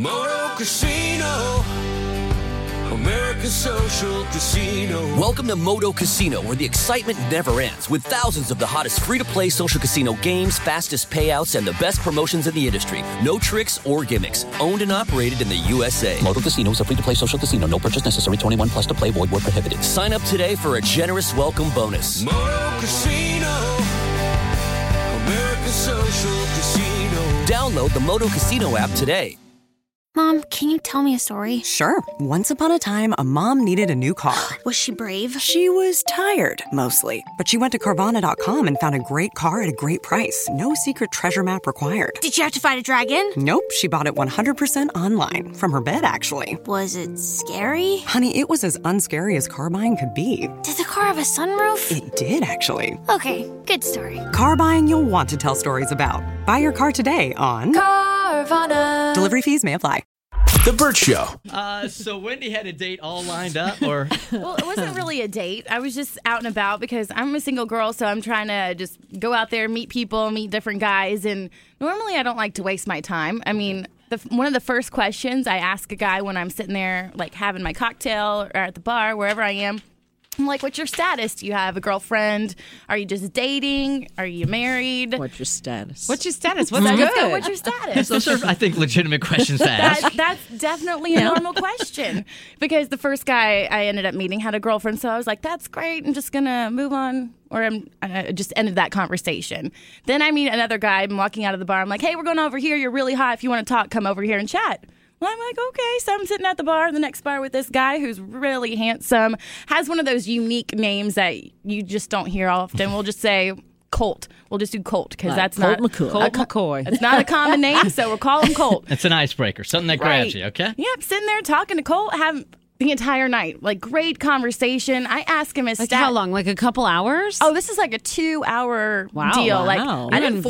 Moto Casino, America's Social Casino. Welcome to Moto Casino, where the excitement never ends, with thousands of the hottest free-to-play social casino games, fastest payouts, and the best promotions in the industry. No tricks or gimmicks. Owned and operated in the USA. Moto Casino is a free-to-play social casino. No purchase necessary. 21 plus to play. Void where prohibited. Sign up today for a generous welcome bonus. Moto Casino, America's Social Casino. Download the Moto Casino app today. Mom, can you tell me a story? Sure. Once upon a time, a mom needed a new car. Was she brave? She was tired, mostly. But she went to Carvana.com and found a great car at a great price. No secret treasure map required. Did you have to fight a dragon? Nope. She bought it 100% online. From her bed, actually. Was it scary? Honey, it was as unscary as car buying could be. Did the car have a sunroof? It did, actually. Okay, good story. Car buying you'll want to tell stories about. Buy your car today on Carvana. Delivery fees may apply. The Burt Show. So Wendy had a date all lined up, or? Well, it wasn't really a date. I was just out and about because I'm a single girl, so I'm trying to just go out there, meet people, meet different guys. And normally I don't like to waste my time. I mean, one of the first questions I ask a guy when I'm sitting there, like having my cocktail or at the bar, wherever I am, I'm like, what's your status? Do you have a girlfriend? Are you just dating? Are you married? What's your status? What's your What's good? What's your status? Those are, I think, legitimate questions to ask. That's definitely a normal question, because the first guy I ended up meeting had a girlfriend, so I was like, that's great. I'm just going to move on, or I just ended that conversation. Then I meet another guy. I'm walking out of the bar. I'm like, hey, we're going over here. You're really hot. If you want to talk, come over here and chat. Well, I'm like, okay. So I'm sitting at the bar, the next bar, with this guy who's really handsome, has one of those unique names that you just don't hear often. We'll just say Colt. We'll just do Colt, because that's Colt not McCoy. Colt McCoy. It's not a common name, so we'll call him Colt. It's an icebreaker, something that grabs you, okay? Yep, sitting there talking to Colt, having the entire night. Like, great conversation. I asked him his Like how long? Like a couple hours? Oh, this is like a 2-hour deal. Wow. Like, I didn't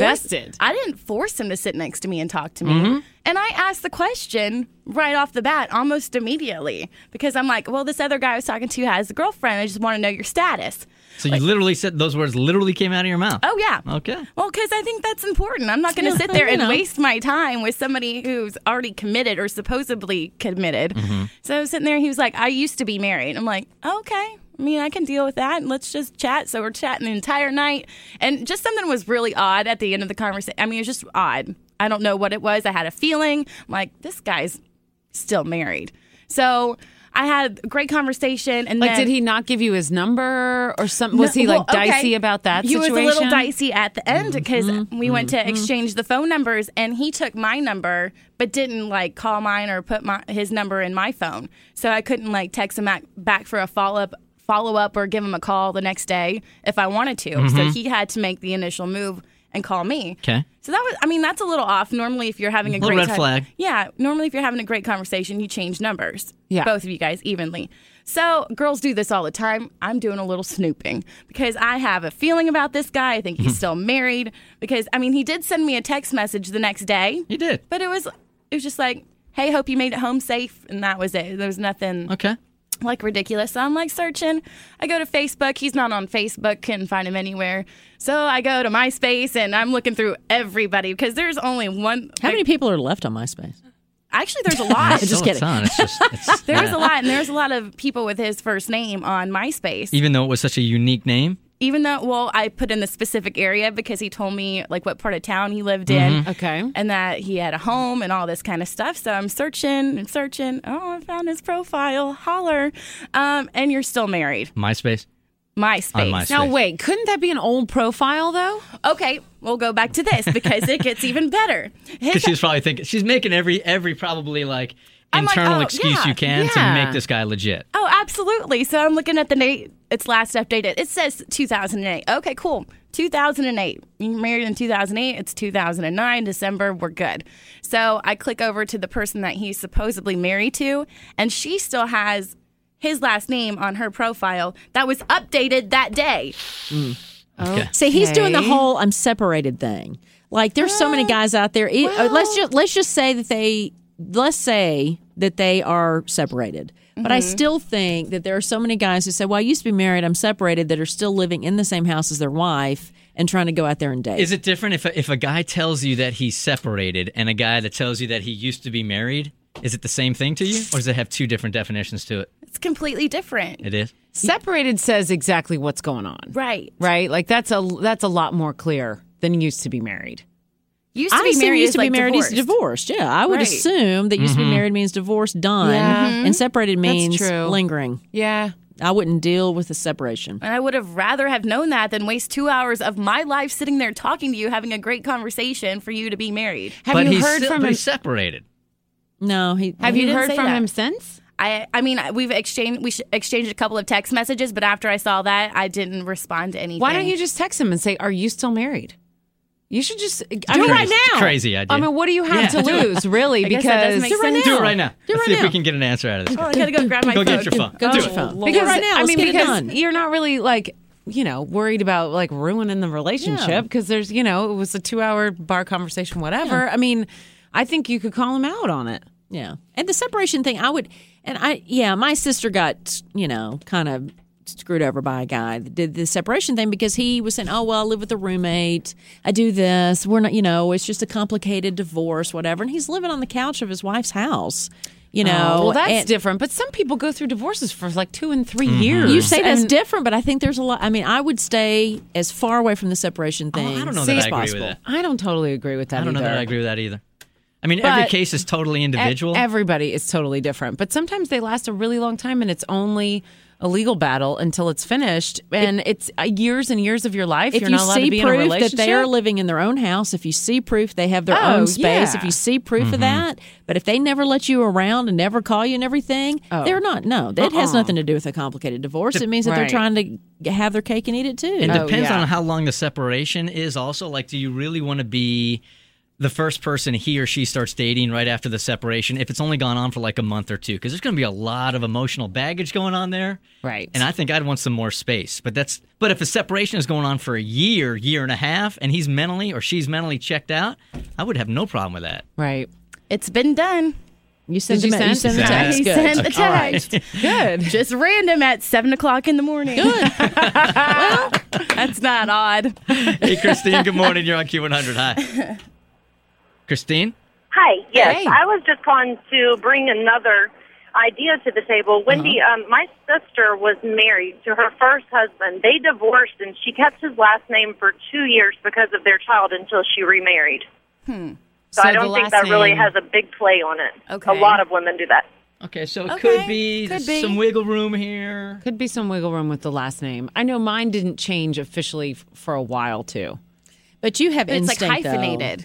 force him to sit next to me and talk to me. Mm-hmm. And I asked the question right off the bat, almost immediately, because I'm like, well, this other guy I was talking to has a girlfriend. I just want to know your status. So you literally said those words, literally came out of your mouth. Oh, yeah. Okay. Well, because I think that's important. I'm not going to sit there and waste my time with somebody who's already committed or supposedly committed. Mm-hmm. So I was sitting there, and he was like, I used to be married. I'm like, okay. I mean, I can deal with that. Let's just chat. So we're chatting the entire night. And just something was really odd at the end of the conversation. I mean, it was just odd. I don't know what it was. I had a feeling. I'm like, this guy's still married. So I had a great conversation. And like, then, did he not give you his number or something? Was he dicey about that situation? He was a little dicey at the end, because we went to exchange the phone numbers, and he took my number but didn't like call mine or put his number in my phone. So I couldn't like text him back for a follow up or give him a call the next day if I wanted to. So he had to make the initial move and call me. Okay. So that's a little off. Normally, if you're having a great red time, flag. Yeah. Normally, if you're having a great conversation, you change numbers. Yeah. Both of you guys evenly. So girls do this all the time. I'm doing a little snooping because I have a feeling about this guy. I think he's still married, because he did send me a text message the next day. He did. But it was just like, hey, hope you made it home safe, and that was it. There was nothing. Okay. Like ridiculous. So I'm like searching. I go to Facebook. He's not on Facebook. Couldn't find him anywhere. So I go to MySpace, and I'm looking through everybody, because there's only one. How many people are left on MySpace? Actually, there's a lot. Just kidding. There's a lot, and there's a lot of people with his first name on MySpace. Even though it was such a unique name? Even though, well, I put in the specific area because he told me like what part of town he lived in. Okay. And that he had a home and all this kind of stuff. So I'm searching and searching. Oh, I found his profile. Holler. And you're still married. MySpace? MySpace. On MySpace. Now, wait, couldn't that be an old profile, though? Okay, we'll go back to this because it gets even better. Because she's probably thinking, she's making every probably like internal excuse you can to make this guy legit. Oh, absolutely. So I'm looking at the date. It's last updated. It says 2008. Okay, cool. 2008. You married in 2008. It's 2009, December. We're good. So I click over to the person that he's supposedly married to, and she still has his last name on her profile that was updated that day. Okay. See, he's doing the whole I'm separated thing. Like, there's so many guys out there. Let's just say that they are separated. But I still think that there are so many guys who say, well, I used to be married, I'm separated, that are still living in the same house as their wife and trying to go out there and date. Is it different if a guy tells you that he's separated and a guy that tells you that he used to be married? Is it the same thing to you, or does it have two different definitions to it? It's completely different. It is? Separated says exactly what's going on. Right. Right? Like, that's a lot more clear than used to be married. Used to be married is divorced. Yeah, I would assume that used to be married means divorced, done, and separated means lingering. Yeah. I wouldn't deal with the separation. And I would have rather have known that than waste 2 hours of my life sitting there talking to you, having a great conversation for you to be married. Have you heard from him? He's separated. No, have you heard from him since? I mean, we exchanged a couple of text messages, but after I saw that, I didn't respond to anything. Why don't you just text him and say, "Are you still married?" You should just do it right now. Crazy idea. I mean, what do you have to lose, really? Because that doesn't make sense. Do it right now. Let's see if we can get an answer out of this. Oh, I gotta go grab my phone. Go get your phone. Go get your phone. Because right now, let's get it done. You're not really worried about ruining the relationship because there's it was a 2-hour bar conversation, whatever. Yeah. I mean, I think you could call him out on it. Yeah, and the separation thing, my sister got kind of screwed over by a guy that did the separation thing because he was saying, oh, well, I live with a roommate. I do this. We're not, it's just a complicated divorce, whatever. And he's living on the couch of his wife's house, Well, that's different. But some people go through divorces for 2 and 3 years. You say that's different, but I think there's a lot. I mean, I would stay as far away from the separation thing I don't know as that I agree possible. with that. I don't totally agree with that I don't know that I agree with that either. I mean, every case is totally individual. Everybody is totally different. But sometimes they last a really long time, and it's only a legal battle until it's finished, and it's years and years of your life. If you're not allowed to be in a relationship. If you see proof that they are living in their own house, if you see proof they have their own space, if you see proof of that, but if they never let you around and never call you and everything, they're not. No, that has nothing to do with a complicated divorce. It means that they're trying to have their cake and eat it too. It depends on how long the separation is. Also, do you really want to be the first person he or she starts dating right after the separation if it's only gone on for a month or two? Because there's going to be a lot of emotional baggage going on there. Right. And I think I'd want some more space. But if the separation is going on for a year and a half, and he's mentally or she's mentally checked out, I would have no problem with that. Right. It's been done. You sent the text. He sent the text. Right. Good. Just random at 7:00 in the morning. Good. Well, that's not odd. Hey, Christine, good morning. You're on Q100. Hi. Christine? Hi, yes. Hey. I was just calling to bring another idea to the table. Wendy, my sister was married to her first husband. They divorced, and she kept his last name for 2 years because of their child until she remarried. So I don't think that really has a big play on it. Okay. A lot of women do that. Okay, so it could be some wiggle room here. Could be some wiggle room with the last name. I know mine didn't change officially for a while, too. But you have instinct, it's hyphenated.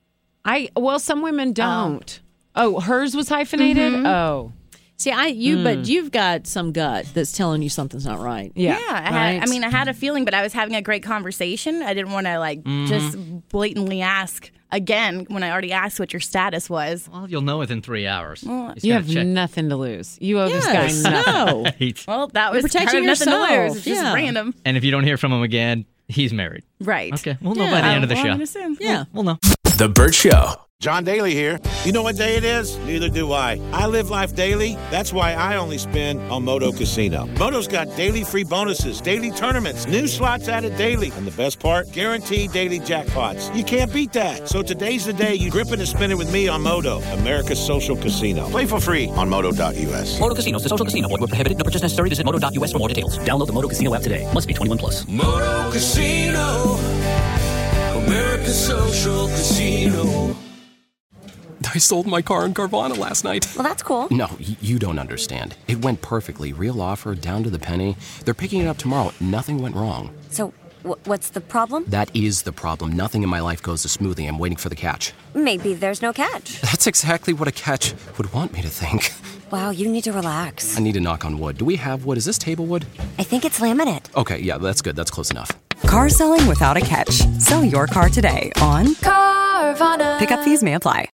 Some women don't. Oh, hers was hyphenated? Mm-hmm. Oh. See, but you've got some gut that's telling you something's not right. Yeah. I had a feeling, but I was having a great conversation. I didn't want to just blatantly ask again when I already asked what your status was. Well, you'll know within 3 hours. Well, you have nothing to lose. You owe this guy nothing. Right. Well, that was protecting nothing to yourself. lose. It's just random. And if you don't hear from him again, he's married. Right. Okay, we'll know by the end of the show. I'm gonna assume. Yeah. We'll know. The Burt Show. John Daly here. You know what day it is? Neither do I. I live life daily. That's why I only spin on Moto Casino. Moto's got daily free bonuses, daily tournaments, new slots added daily. And the best part? Guaranteed daily jackpots. You can't beat that. So today's the day you grip it and spin it with me on Moto, America's social casino. Play for free on Moto.us. Moto Casino, the social casino. Void where prohibited. No purchase necessary. Visit Moto.us for more details. Download the Moto Casino app today. Must be 21 plus. Moto Casino, America's social casino. I sold my car in Carvana last night. Well, that's cool. No, you don't understand. It went perfectly. Real offer, down to the penny. They're picking it up tomorrow. Nothing went wrong. So, what's the problem? That is the problem. Nothing in my life goes as smoothly. I'm waiting for the catch. Maybe there's no catch. That's exactly what a catch would want me to think. Wow, you need to relax. I need to knock on wood. Do we have wood? Is this table wood? I think it's laminate. Okay, yeah, that's good. That's close enough. Car selling without a catch. Sell your car today on Carvana. Pickup fees may apply.